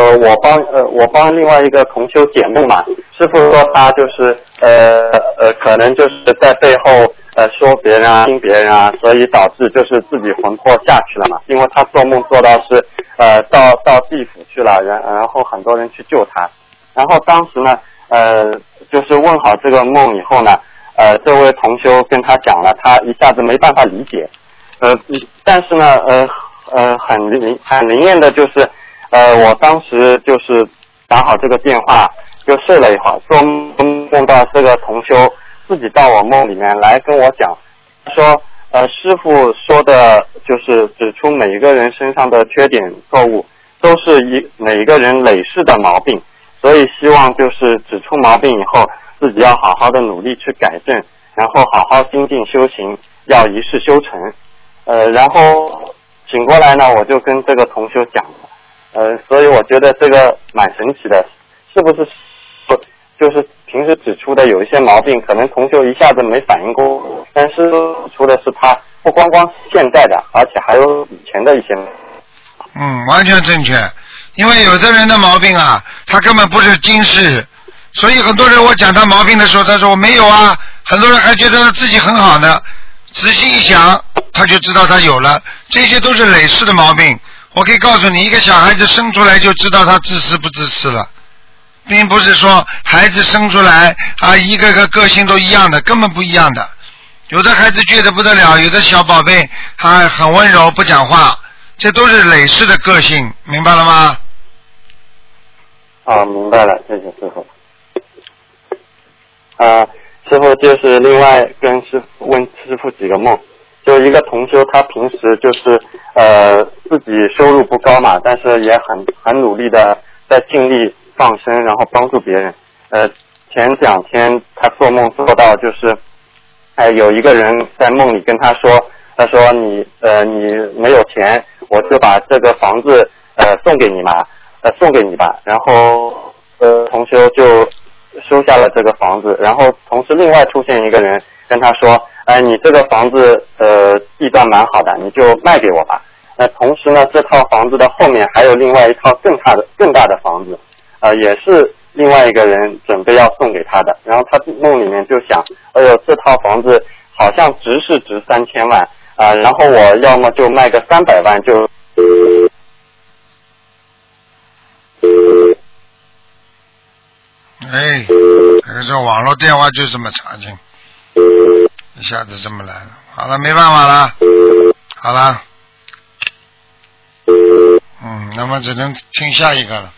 我帮另外一个同修解梦嘛，师傅说他就是可能就是在背后说别人啊听别人啊，所以导致就是自己魂魄下去了嘛，因为他做梦做到是到地府去了，然后很多人去救他，然后当时呢就是问好这个梦以后呢，这位同修跟他讲了，他一下子没办法理解，但是呢很灵验的就是我当时就是打好这个电话就睡了一会儿，做梦到这个同修自己到我梦里面来跟我讲，说师父说的就是指出每一个人身上的缺点错误都是每一个人累世的毛病，所以希望就是指出毛病以后自己要好好的努力去改正，然后好好精进修行，要一世修成。然后醒过来呢，我就跟这个同修讲了，所以我觉得这个蛮神奇的，是不是就是平时指出的有一些毛病，可能同修一下子没反应过，但是指出的是他不光现在的，而且还有以前的一些。 完全正确。因为有的人的毛病啊，他根本不是今世，所以很多人我讲他毛病的时候，他说我没有啊，很多人还觉得自己很好呢，仔细一想他就知道他有了，这些都是累世的毛病。我可以告诉你，一个小孩子生出来就知道他自私不自私了，并不是说孩子生出来啊一个个性都一样的，根本不一样的。有的孩子倔得不得了，有的小宝贝他很温柔不讲话，这都是累世的个性，明白了吗？ 明白了，谢谢师傅。师傅就是另外跟师傅问师傅几个梦，就一个同修他平时就是自己收入不高嘛，但是也很努力的在尽力放生，然后帮助别人。前2天他做梦做到就是有一个人在梦里跟他说你没有钱，我就把这个房子送给你吧，然后同修就收下了这个房子，然后同时另外出现一个人跟他说你这个房子地段蛮好的，你就卖给我吧。同时呢，这套房子的后面还有另外一套更大的房子，也是另外一个人准备要送给他的，然后他梦里面就想，哎呦，这套房子好像值3000万然后我要么就卖个300万就。 这网络电话就这么差劲，一下子这么来了。好了，没办法了，好了，那么只能听下一个了。